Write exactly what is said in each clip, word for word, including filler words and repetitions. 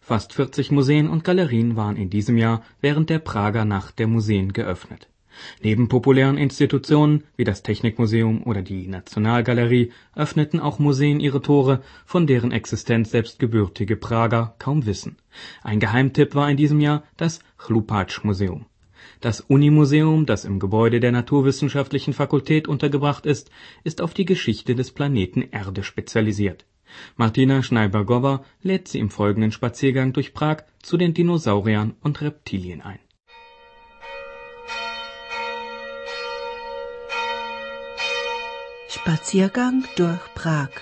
Fast vierzig Museen und Galerien waren in diesem Jahr während der Prager Nacht der Museen geöffnet. Neben populären Institutionen wie das Technikmuseum oder die Nationalgalerie öffneten auch Museen ihre Tore, von deren Existenz selbst gebürtige Prager kaum wissen. Ein Geheimtipp war in diesem Jahr das Chlupáč-Museum. Das Unimuseum, das im Gebäude der Naturwissenschaftlichen Fakultät untergebracht ist, ist auf die Geschichte des Planeten Erde spezialisiert. Martina Schneibergova lädt Sie im folgenden Spaziergang durch Prag zu den Dinosauriern und Reptilien ein. Spaziergang durch Prag.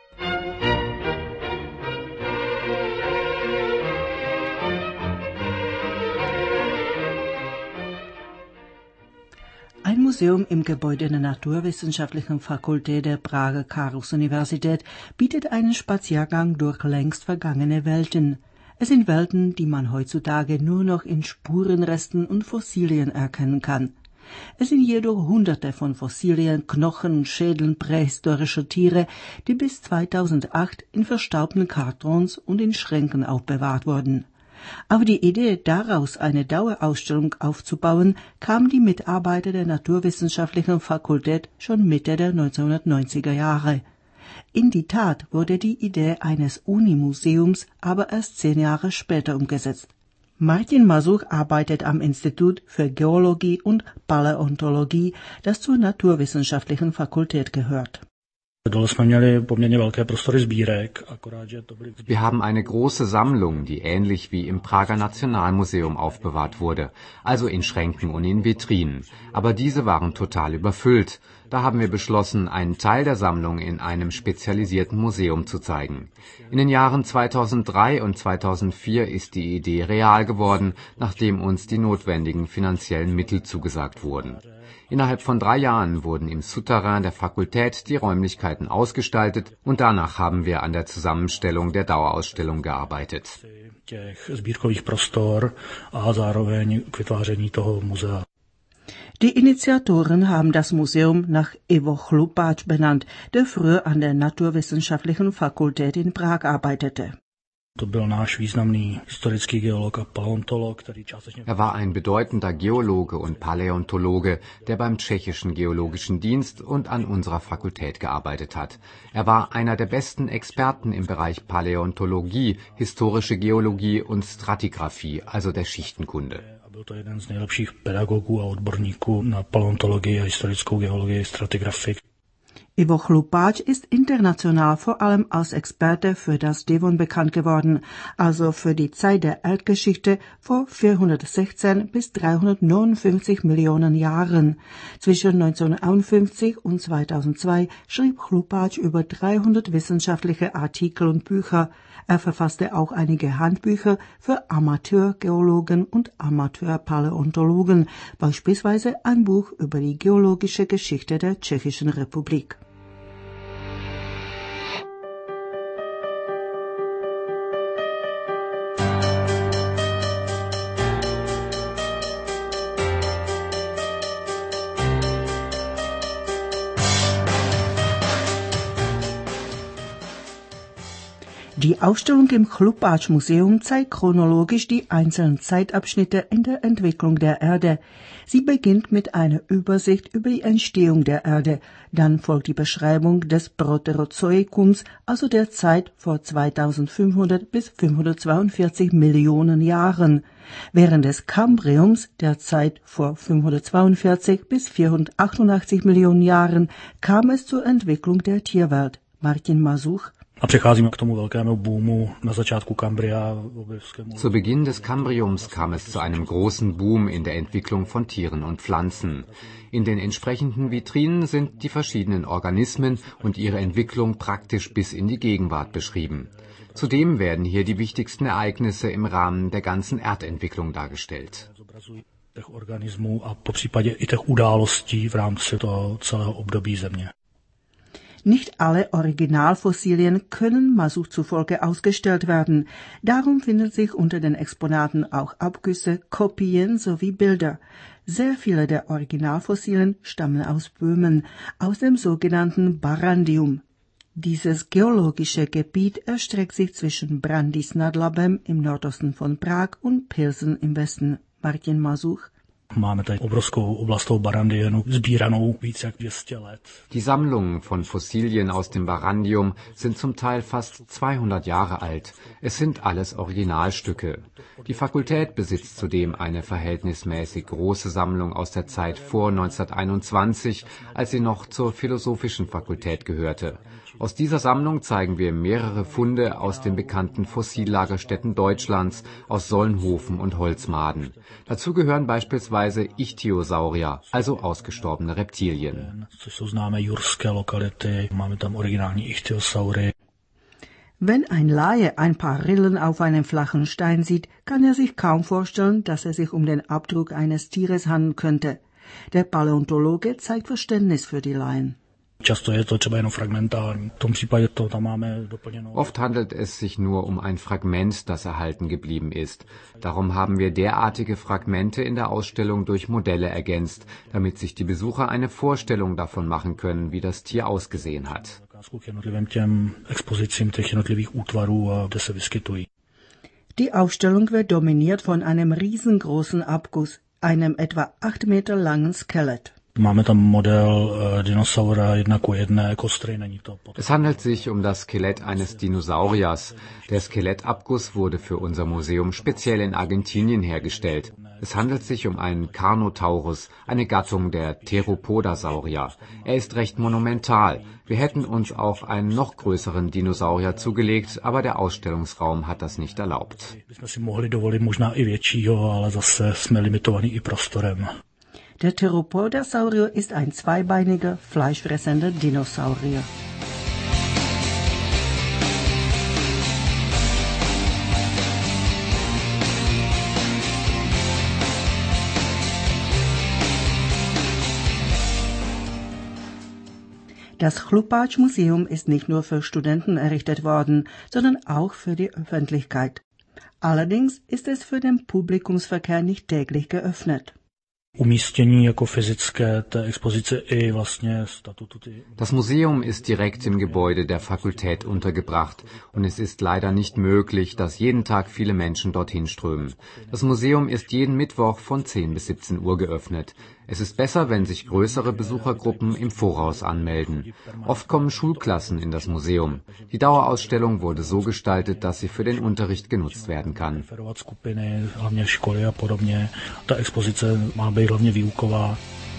Ein Museum im Gebäude der Naturwissenschaftlichen Fakultät der Prager Karls-Universität bietet einen Spaziergang durch längst vergangene Welten. Es sind Welten, die man heutzutage nur noch in Spurenresten und Fossilien erkennen kann. Es sind jedoch Hunderte von Fossilien, Knochen und Schädeln prähistorischer Tiere, die bis zweitausendacht in verstaubten Kartons und in Schränken aufbewahrt wurden. Auf die Idee, daraus eine Dauerausstellung aufzubauen, kamen die Mitarbeiter der Naturwissenschaftlichen Fakultät schon Mitte der neunzehnhundertneunziger Jahre. In die Tat wurde die Idee eines Unimuseums aber erst zehn Jahre später umgesetzt. Martin Masuch arbeitet am Institut für Geologie und Paläontologie, das zur Naturwissenschaftlichen Fakultät gehört. Wir haben eine große Sammlung, die ähnlich wie im Prager Nationalmuseum aufbewahrt wurde, also in Schränken und in Vitrinen. Aber diese waren total überfüllt. Da haben wir beschlossen, einen Teil der Sammlung in einem spezialisierten Museum zu zeigen. In den Jahren zweitausenddrei und zweitausendvier ist die Idee real geworden, nachdem uns die notwendigen finanziellen Mittel zugesagt wurden. Innerhalb von drei Jahren wurden im Souterrain der Fakultät die Räumlichkeiten ausgestaltet und danach haben wir an der Zusammenstellung der Dauerausstellung gearbeitet. Die Initiatoren haben das Museum nach Ivo Chlupáč benannt, der früher an der Naturwissenschaftlichen Fakultät in Prag arbeitete. Er war ein bedeutender Geologe und Paläontologe, der beim Tschechischen Geologischen Dienst und an unserer Fakultät gearbeitet hat. Er war einer der besten Experten im Bereich Paläontologie, historische Geologie und Stratigraphie, also der Schichtenkunde. Byl to jeden z nejlepších pedagogů a odborníků na paleontologii a historickou geologii, stratigrafii. Ivo Chlupáč ist international vor allem als Experte für das Devon bekannt geworden, also für die Zeit der Erdgeschichte vor vierhundertsechzehn bis dreihundertneunundfünfzig Millionen Jahren. Zwischen neunzehnhunderteinundfünfzig und zweitausendzwei schrieb Chlupáč über dreihundert wissenschaftliche Artikel und Bücher. Er verfasste auch einige Handbücher für Amateurgeologen und Amateurpaläontologen, beispielsweise ein Buch über die geologische Geschichte der Tschechischen Republik. Die Ausstellung im Chlupáč-Museum zeigt chronologisch die einzelnen Zeitabschnitte in der Entwicklung der Erde. Sie beginnt mit einer Übersicht über die Entstehung der Erde. Dann folgt die Beschreibung des Proterozoikums, also der Zeit vor zweitausendfünfhundert bis fünfhundertzweiundvierzig Millionen Jahren. Während des Kambriums, der Zeit vor fünfhundertzweiundvierzig bis vierhundertachtundachtzig Millionen Jahren, kam es zur Entwicklung der Tierwelt. Martin Masuch. Zu Beginn des Kambriums kam es zu einem großen Boom in der Entwicklung von Tieren und Pflanzen. In den entsprechenden Vitrinen sind die verschiedenen Organismen und ihre Entwicklung praktisch bis in die Gegenwart beschrieben. Zudem werden hier die wichtigsten Ereignisse im Rahmen der ganzen Erdentwicklung dargestellt. Nicht alle Originalfossilien können Masuch zufolge ausgestellt werden. Darum finden sich unter den Exponaten auch Abgüsse, Kopien sowie Bilder. Sehr viele der Originalfossilien stammen aus Böhmen, aus dem sogenannten Barrandium. Dieses geologische Gebiet erstreckt sich zwischen Brandýs nad Labem im Nordosten von Prag und Pilsen im Westen. Martin Masuch. Máme tady obrovskou oblast toho Barandienu, sbíranou víc jak dvě stě let. Die Sammlungen von Fossilien aus dem Barandium sind zum Teil fast zweihundert Jahre alt. Es sind alles Originalstücke. Die Fakultät besitzt zudem eine verhältnismäßig große Sammlung aus der Zeit vor neunzehnhunderteinundzwanzig, als sie noch zur Philosophischen Fakultät gehörte. Aus dieser Sammlung zeigen wir mehrere Funde aus den bekannten Fossillagerstätten Deutschlands, aus Solnhofen und Holzmaden. Dazu gehören beispielsweise Ichthyosaurier, also ausgestorbene Reptilien. Wenn ein Laie ein paar Rillen auf einem flachen Stein sieht, kann er sich kaum vorstellen, dass es sich um den Abdruck eines Tieres handeln könnte. Der Paläontologe zeigt Verständnis für die Laien. Oft handelt es sich nur um ein Fragment, das erhalten geblieben ist. Darum haben wir derartige Fragmente in der Ausstellung durch Modelle ergänzt, damit sich die Besucher eine Vorstellung davon machen können, wie das Tier ausgesehen hat. Die Ausstellung wird dominiert von einem riesengroßen Abguss, einem etwa acht Meter langen Skelett. Máme tam model äh, Dinosaura jedna ku jedné kostry, není to. Es handelt sich um das Skelett eines Dinosauriers. Der Skelettabguss wurde für unser Museum speziell in Argentinien hergestellt. Es handelt sich um einen Carnotaurus, eine Gattung der Theropodasaurier. Er ist recht monumental. Wir hätten uns auch einen noch größeren Dinosaurier zugelegt, aber der Ausstellungsraum hat das nicht erlaubt. Bychom si mohli dovolit možná i většího, ale zase jsme limitovaní i prostorem. Der Theropodasaurier ist ein zweibeiniger, fleischfressender Dinosaurier. Das Chlupáč-Museum ist nicht nur für Studenten errichtet worden, sondern auch für die Öffentlichkeit. Allerdings ist es für den Publikumsverkehr nicht täglich geöffnet. Umístění jako fyzické té expozice i vlastně statutu. Das Museum ist direkt im Gebäude der Fakultät untergebracht und es ist leider nicht möglich, dass jeden Tag viele Menschen dorthin strömen. Das Museum ist jeden Mittwoch von zehn bis siebzehn Uhr geöffnet. Es ist besser, wenn sich größere Besuchergruppen im Voraus anmelden. Oft kommen Schulklassen in das Museum. Die Dauerausstellung wurde so gestaltet, dass sie für den Unterricht genutzt werden kann. Hlavně školy a podobně. Ta expozice má být hlavně výuková.